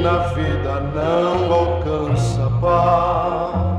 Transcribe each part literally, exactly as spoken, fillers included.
na vida não alcança paz.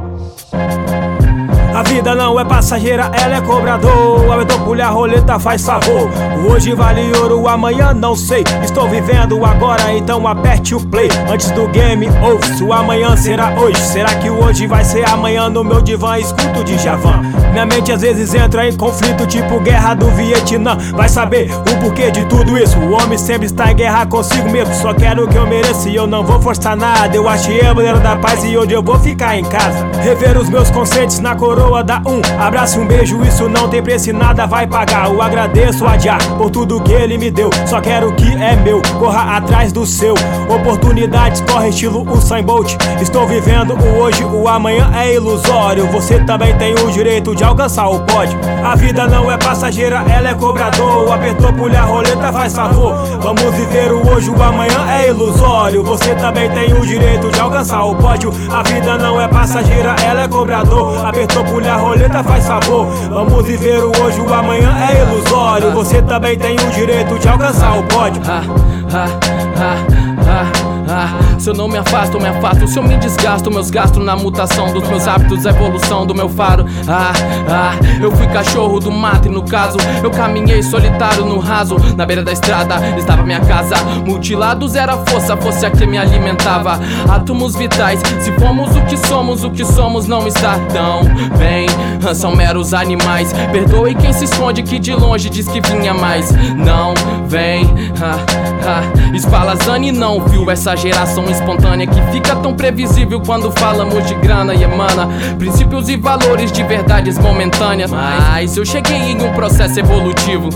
A vida não é passageira, ela é cobrador. Aumentou, pulha a roleta, faz favor. O hoje vale ouro, o amanhã não sei. Estou vivendo agora, então aperte o play. Antes do game, ouve, o amanhã será hoje. Será que o hoje vai ser amanhã? No meu divã escuto de Javan. Minha mente às vezes entra em conflito, tipo guerra do Vietnã. Vai saber o porquê de tudo isso. O homem sempre está em guerra consigo mesmo. Só quero o que eu mereço e eu não vou forçar nada. Eu achei a bandeira da paz e hoje eu vou ficar em casa. Rever os meus conceitos na coroa da um. Abraço, um beijo, isso não tem preço e nada vai pagar. Eu agradeço a Jah por tudo que ele me deu. Só quero o que é meu, corra atrás do seu. Oportunidades, corre estilo Usain Bolt. Estou vivendo o hoje, o amanhã é ilusório. Você também tem o direito de alcançar o pódio. A vida não é passageira, ela é cobrador. Apertou, pulha a roleta, faz favor. Vamos viver o hoje, o amanhã é ilusório. Você também tem o direito de alcançar o pódio. A vida não é passageira, ela é cobrador. Apertou, pulha a roleta, faz favor. Vamos viver o hoje, o amanhã é ilusório. Você também tem o direito de alcançar o pódio. Ah, ah, ah, ah, ah. Se eu não me afasto, eu me afasto. Se eu me desgasto, meus gastos na mutação dos meus hábitos, a evolução do meu faro. Ah, ah, eu fui cachorro do mato e no caso eu caminhei solitário no raso. Na beira da estrada estava minha casa. Mutilados era a força, fosse a que me alimentava. Átomos vitais, se fomos o que somos, o que somos não está tão bem. São meros animais. Perdoe quem se esconde que de longe diz que vinha mais. Não vem, ah, ah. Spallanzani não viu essa geração espontânea que fica tão previsível quando falamos de grana e emana princípios e valores de verdades momentâneas. Mas eu cheguei em um processo evolutivo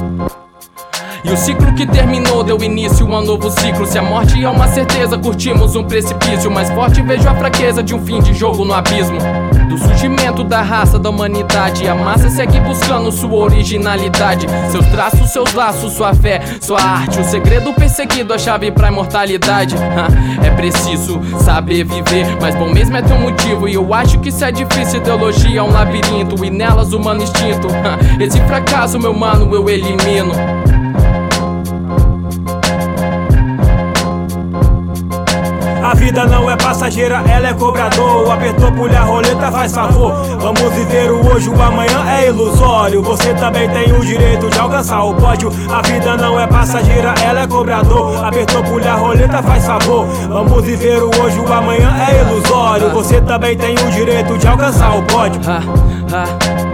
e o ciclo que terminou deu início a um novo ciclo. Se a morte é uma certeza, curtimos um precipício mais forte. Vejo a fraqueza de um fim de jogo no abismo. Do surgimento da raça, da humanidade, a massa segue buscando sua originalidade. Seus traços, seus laços, sua fé, sua arte. O segredo perseguido, a chave pra imortalidade. É preciso saber viver, mas bom mesmo é ter um motivo. E eu acho que isso é difícil, ideologia é um labirinto e nelas humano instinto. Esse fracasso, meu mano, eu elimino. A vida não é passageira, ela é cobrador. Apertou, pulha a roleta, faz favor. Vamos viver o hoje, o amanhã é ilusório. Você também tem o direito de alcançar o pódio. A vida não é passageira, ela é cobrador. Apertou, pulha a roleta, faz favor. Vamos viver o hoje, o amanhã é ilusório. Você também tem o direito de alcançar o pódio. Ah, ah.